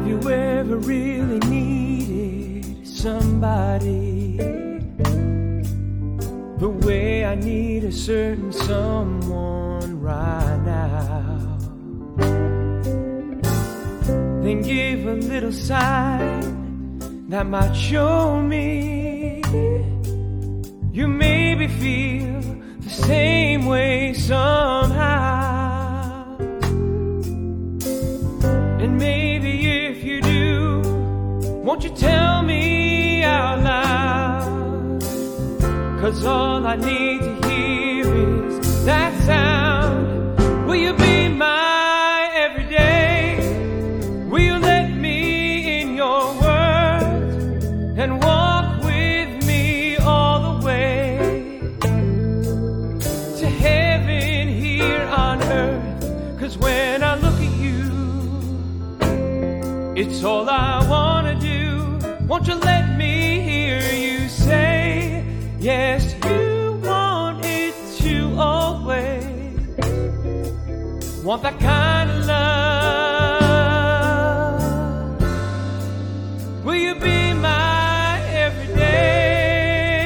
Have you ever really needed somebody the way I need a certain someone right now? Then give a little sign that might show me you maybe feel the same way somehow. And maybe if you do, won't you tell me out loud? 'Cause all I need to hear is that sound. Will you be my everyday? Will you let me in your world and walk with me all the way to heaven here on earth? 'Cause when I look at you, it's all I wanna do. Won't you let me hear you say, yes, you want it to always. Want that kind of love. Will you be my everyday?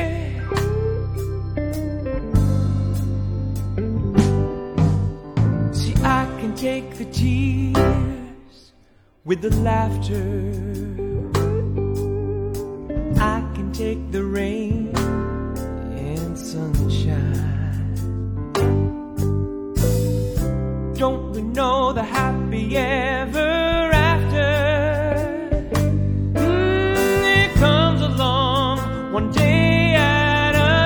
See, I can take the tears with the laughter. I can take the rain and sunshine. Don't we know the happy ever after? It comes along one day at a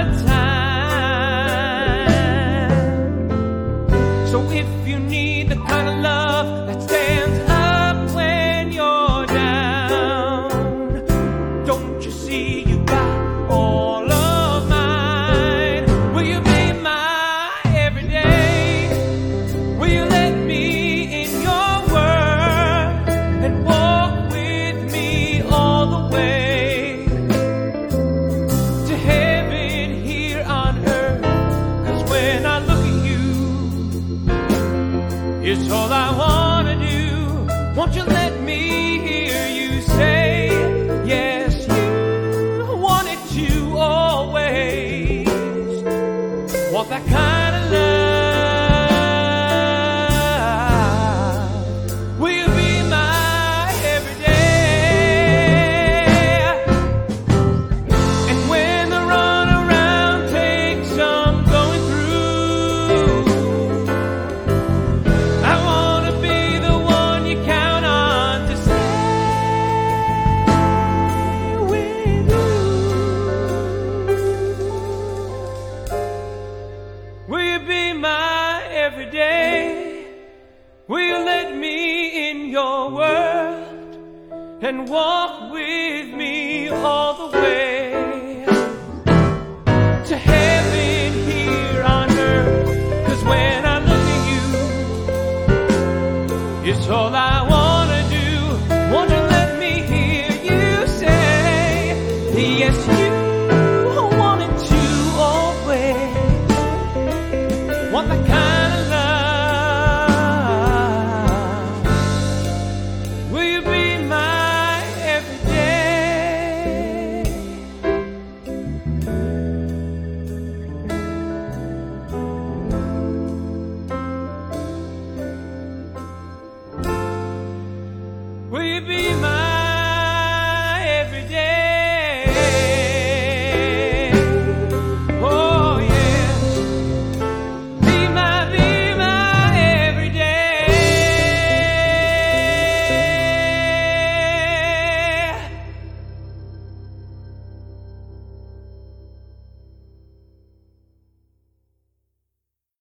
time. So if you need the kind of love that stands up when you're down, don't you see you got all of mine? Will you be my everyday? Will you let me in your world and walk with me all the way to heaven here on earth? 'Cause when I look at you, it's all I wanna do. Won't you let me hear you say, yes, you want it to always. Want that kind of love. Will you be my everyday? And when the runaround takes some going through, I wanna be the one you count on to stay with you. Will you be my everyday? Will you let me in your world and walk with me all the way to heaven here on earth? 'Cause when I look at you, it's all I want.